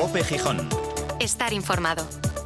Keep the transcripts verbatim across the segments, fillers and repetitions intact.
COPE Gijón. Estar informado.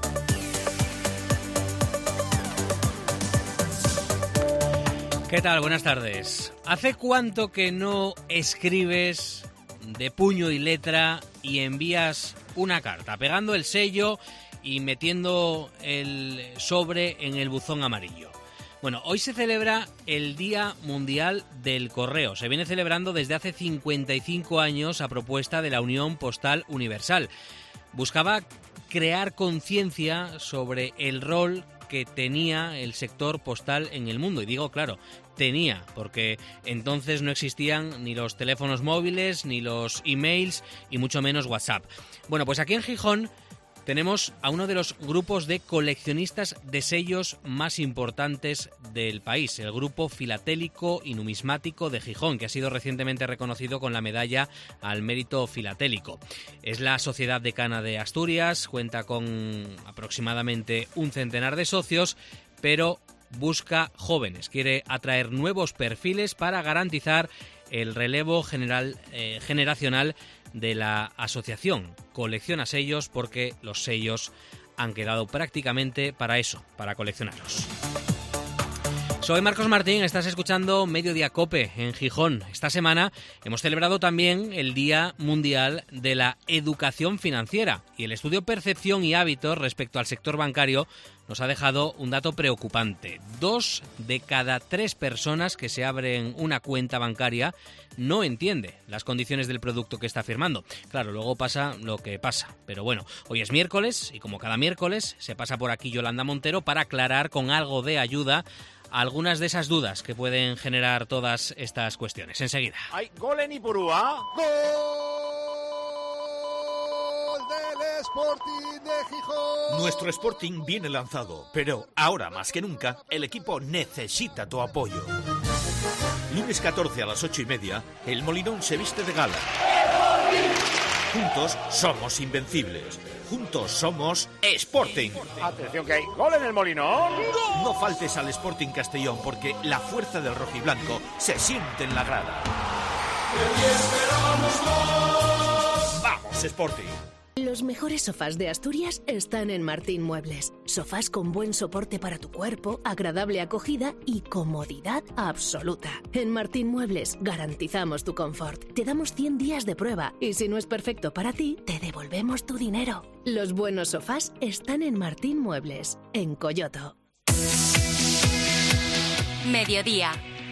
¿Qué tal? Buenas tardes. ¿Hace cuánto que no escribes de puño y letra y envías una carta, pegando el sello y metiendo el sobre en el buzón amarillo? Bueno, hoy se celebra el Día Mundial del Correo. Se viene celebrando desde hace cincuenta y cinco años a propuesta de la Unión Postal Universal. Buscaba crear conciencia sobre el rol que tenía el sector postal en el mundo. Y digo, claro, tenía, porque entonces no existían ni los teléfonos móviles, ni los emails, y mucho menos WhatsApp. Bueno, pues aquí en Gijón tenemos a uno de los grupos de coleccionistas de sellos más importantes del país, el Grupo Filatélico y Numismático de Gijón, que ha sido recientemente reconocido con la medalla al mérito filatélico. Es la Sociedad Decana de Asturias, cuenta con aproximadamente un centenar de socios, pero busca jóvenes, quiere atraer nuevos perfiles para garantizar el relevo general, eh, generacional de la asociación. Colecciona sellos porque los sellos han quedado prácticamente para eso, para coleccionarlos. Soy Marcos Martín, estás escuchando Mediodía COPE en Gijón. Esta semana hemos celebrado también el Día Mundial de la Educación Financiera y el estudio Percepción y Hábitos respecto al sector bancario nos ha dejado un dato preocupante. Dos de cada tres personas que se abren una cuenta bancaria no entiende las condiciones del producto que está firmando. Claro, luego pasa lo que pasa. Pero bueno, hoy es miércoles y como cada miércoles se pasa por aquí Yolanda Montero para aclarar con algo de ayuda algunas de esas dudas que pueden generar todas estas cuestiones. Enseguida. ¡Hay gol en Ipurúa! ¡Gol del Sporting de Gijón! Nuestro Sporting viene lanzado, pero ahora más que nunca el equipo necesita tu apoyo. Lunes catorce a las ocho y media, el Molinón se viste de gala. Juntos somos invencibles. Juntos somos Sporting. Atención que hay gol en el Molinón. No faltes al Sporting Castellón porque la fuerza del rojiblanco se siente en la grada. ¡Vamos, Sporting! Los mejores sofás de Asturias están en Martín Muebles. Sofás con buen soporte para tu cuerpo, agradable acogida y comodidad absoluta. En Martín Muebles garantizamos tu confort. Te damos cien días de prueba y si no es perfecto para ti, te devolvemos tu dinero. Los buenos sofás están en Martín Muebles, en Coyoto. Mediodía.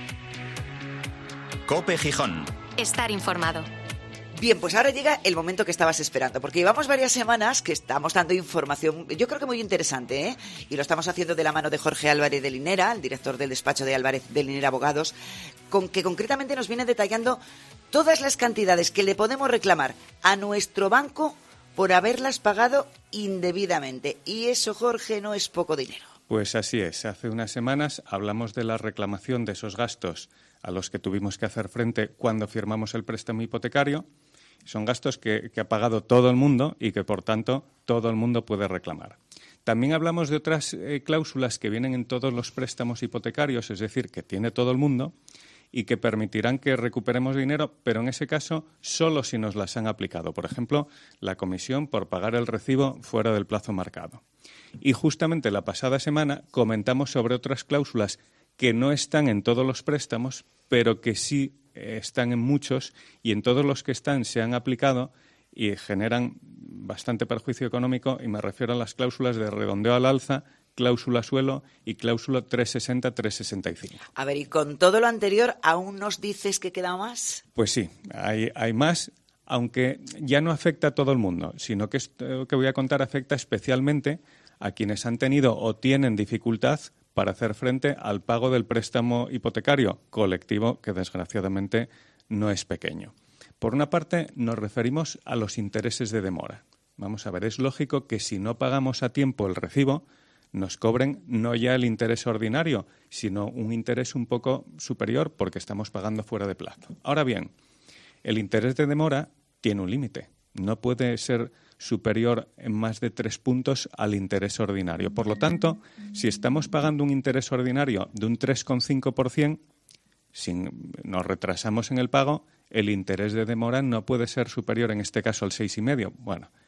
COPE Gijón. Estar informado. Bien, pues ahora llega el momento que estabas esperando, porque llevamos varias semanas que estamos dando información, yo creo que muy interesante, ¿eh? Y lo estamos haciendo de la mano de Jorge Álvarez de Linera, el director del despacho de Álvarez de Linera Abogados, con que concretamente nos viene detallando todas las cantidades que le podemos reclamar a nuestro banco por haberlas pagado indebidamente. Y eso, Jorge, no es poco dinero. Pues así es. Hace unas semanas hablamos de la reclamación de esos gastos a los que tuvimos que hacer frente cuando firmamos el préstamo hipotecario. Son gastos que, que ha pagado todo el mundo y que, por tanto, todo el mundo puede reclamar. También hablamos de otras eh, cláusulas que vienen en todos los préstamos hipotecarios, es decir, que tiene todo el mundo y que permitirán que recuperemos dinero, pero en ese caso solo si nos las han aplicado. Por ejemplo, la comisión por pagar el recibo fuera del plazo marcado. Y justamente la pasada semana comentamos sobre otras cláusulas que no están en todos los préstamos, pero que sí están en muchos y en todos los que están se han aplicado y generan bastante perjuicio económico, y me refiero a las cláusulas de redondeo al alza, cláusula suelo y cláusula trescientos sesenta trescientos sesenta y cinco. A ver, y con todo lo anterior, ¿aún nos dices que queda más? Pues sí, hay, hay más, aunque ya no afecta a todo el mundo, sino que esto que voy a contar afecta especialmente a quienes han tenido o tienen dificultad para hacer frente al pago del préstamo hipotecario colectivo, que desgraciadamente no es pequeño. Por una parte, nos referimos a los intereses de demora. Vamos a ver, es lógico que si no pagamos a tiempo el recibo, nos cobren no ya el interés ordinario, sino un interés un poco superior porque estamos pagando fuera de plazo. Ahora bien, el interés de demora tiene un límite. No puede ser superior en más de tres puntos al interés ordinario. Por lo tanto, si estamos pagando un interés ordinario de un tres coma cinco por ciento, si nos retrasamos en el pago, el interés de demora no puede ser superior, en este caso, al seis coma cinco por ciento. Bueno,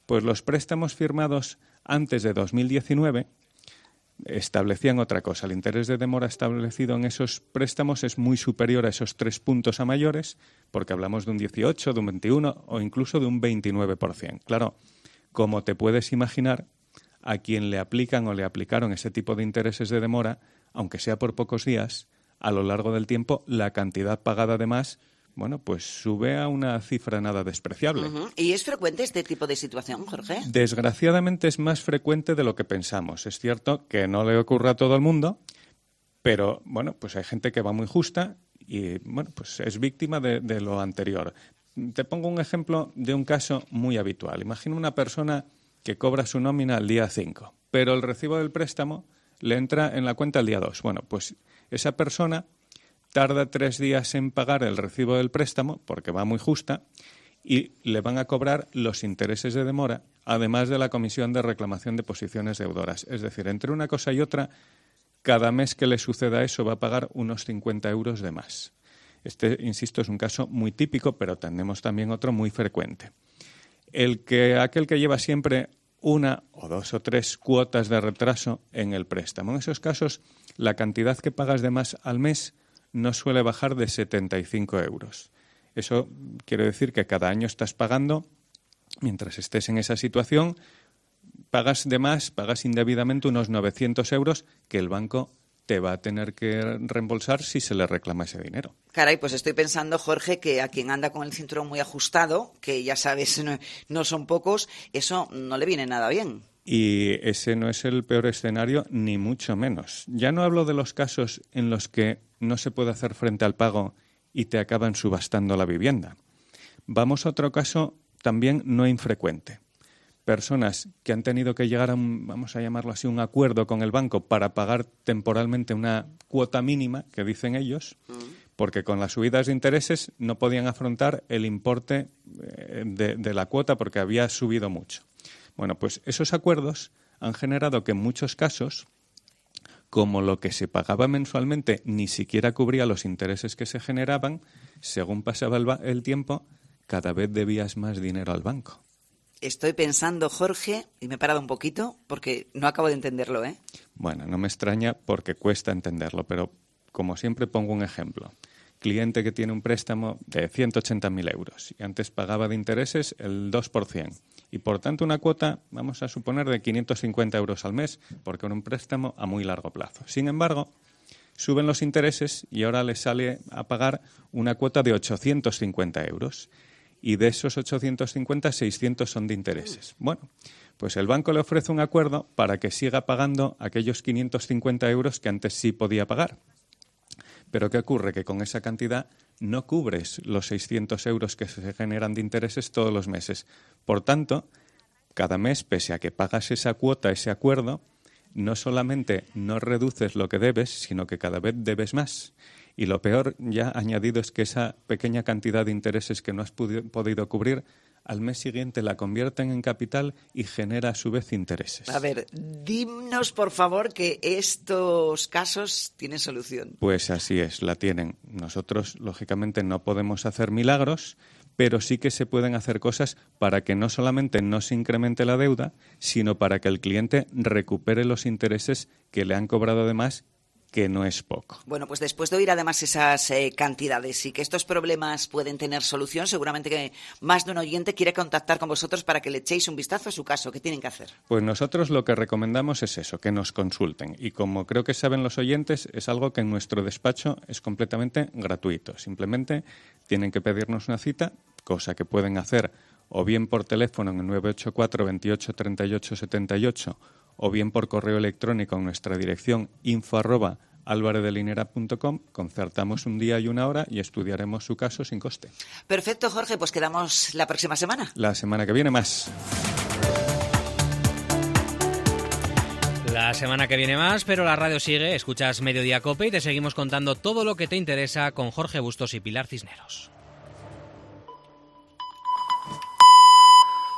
Pues los préstamos firmados antes de dos mil diecinueve establecían otra cosa. El interés de demora establecido en esos préstamos es muy superior a esos tres puntos a mayores, porque hablamos de un dieciocho, de un veintiuno o incluso de un veintinueve por ciento. Claro, como te puedes imaginar, a quien le aplican o le aplicaron ese tipo de intereses de demora, aunque sea por pocos días, a lo largo del tiempo la cantidad pagada además, bueno, pues sube a una cifra nada despreciable. Uh-huh. ¿Y es frecuente este tipo de situación, Jorge? Desgraciadamente es más frecuente de lo que pensamos. Es cierto que no le ocurre a todo el mundo, pero bueno, pues hay gente que va muy justa y bueno, pues es víctima de, de lo anterior. Te pongo un ejemplo de un caso muy habitual. Imagina una persona que cobra su nómina el día cinco, pero el recibo del préstamo le entra en la cuenta el día dos. Bueno, pues esa persona tarda tres días en pagar el recibo del préstamo porque va muy justa y le van a cobrar los intereses de demora, además de la comisión de reclamación de posiciones deudoras. Es decir, entre una cosa y otra, cada mes que le suceda eso va a pagar unos cincuenta euros de más. Este, insisto, es un caso muy típico, pero tenemos también otro muy frecuente. El que, aquel que lleva siempre una o dos o tres cuotas de retraso en el préstamo. En esos casos, la cantidad que pagas de más al mes no suele bajar de setenta y cinco euros. Eso quiere decir que cada año estás pagando, mientras estés en esa situación, pagas de más, pagas indebidamente unos novecientos euros que el banco te va a tener que reembolsar si se le reclama ese dinero. Caray, pues estoy pensando, Jorge, que a quien anda con el cinturón muy ajustado, que ya sabes, no, no son pocos, eso no le viene nada bien. Y ese no es el peor escenario, ni mucho menos. Ya no hablo de los casos en los que no se puede hacer frente al pago y te acaban subastando la vivienda. Vamos a otro caso también no infrecuente. Personas que han tenido que llegar a un, vamos a llamarlo así, un acuerdo con el banco para pagar temporalmente una cuota mínima, que dicen ellos, porque con las subidas de intereses no podían afrontar el importe de, de la cuota porque había subido mucho. Bueno, pues esos acuerdos han generado que en muchos casos, como lo que se pagaba mensualmente ni siquiera cubría los intereses que se generaban, según pasaba el, el tiempo, cada vez debías más dinero al banco. Estoy pensando, Jorge, y me he parado un poquito porque no acabo de entenderlo, ¿eh? Bueno, no me extraña porque cuesta entenderlo, pero como siempre pongo un ejemplo. Cliente que tiene un préstamo de ciento ochenta mil euros y antes pagaba de intereses el dos por ciento. Y por tanto una cuota, vamos a suponer, de quinientos cincuenta euros al mes, porque era un préstamo a muy largo plazo. Sin embargo, suben los intereses y ahora le sale a pagar una cuota de ochocientos cincuenta euros. Y de esos ochocientos cincuenta, seiscientos son de intereses. Bueno, pues el banco le ofrece un acuerdo para que siga pagando aquellos quinientos cincuenta euros que antes sí podía pagar. Pero ¿qué ocurre? Que con esa cantidad no cubres los seiscientos euros que se generan de intereses todos los meses. Por tanto, cada mes, pese a que pagas esa cuota, ese acuerdo, no solamente no reduces lo que debes, sino que cada vez debes más. Y lo peor, ya añadido, es que esa pequeña cantidad de intereses que no has podido cubrir, al mes siguiente la convierten en capital y genera a su vez intereses. A ver, dinos por favor que estos casos tienen solución. Pues así es, la tienen. Nosotros, lógicamente, no podemos hacer milagros, pero sí que se pueden hacer cosas para que no solamente no se incremente la deuda, sino para que el cliente recupere los intereses que le han cobrado de más, que no es poco. Bueno, pues después de oír además esas eh, cantidades y que estos problemas pueden tener solución, seguramente que más de un oyente quiere contactar con vosotros para que le echéis un vistazo a su caso. ¿Qué tienen que hacer? Pues nosotros lo que recomendamos es eso, que nos consulten. Y como creo que saben los oyentes, es algo que en nuestro despacho es completamente gratuito. Simplemente tienen que pedirnos una cita, cosa que pueden hacer o bien por teléfono en el nueve ocho cuatro, veintiocho, treinta y ocho, setenta y ocho o bien por correo electrónico en nuestra dirección info arroba alvaredelinera punto com. Concertamos un día y una hora y estudiaremos su caso sin coste. Perfecto, Jorge, pues quedamos la próxima semana. La semana que viene más. La semana que viene más, pero la radio sigue. Escuchas Mediodía Cope y te seguimos contando todo lo que te interesa con Jorge Bustos y Pilar Cisneros.